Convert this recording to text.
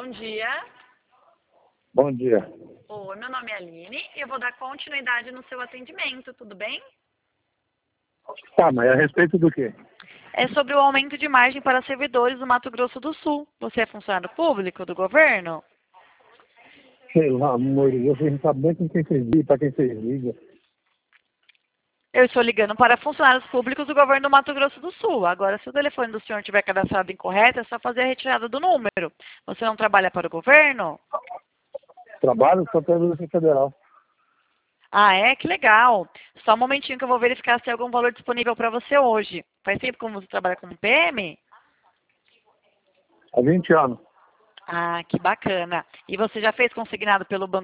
dia. Bom dia. Oi, meu nome é Aline e eu vou dar continuidade no seu atendimento, tudo bem? Tá, mas a respeito do quê? É sobre o aumento de margem para servidores no Mato Grosso do Sul. Você é funcionário público do governo? Pelo amor de Deus, a gente sabe bem com quem vocês ligam, para quem vocês ligam. Eu estou ligando para funcionários públicos do governo do Mato Grosso do Sul. Agora, se o telefone do senhor estiver cadastrado incorreto, é só fazer a retirada do número. Você não trabalha para o governo? Trabalho só pela Polícia Federal. Ah, é? Que legal. Só um momentinho que eu vou verificar se tem algum valor disponível para você hoje. Faz tempo que você trabalha como PM? Há 20 anos. Ah, que bacana. E você já fez consignado pelo Banco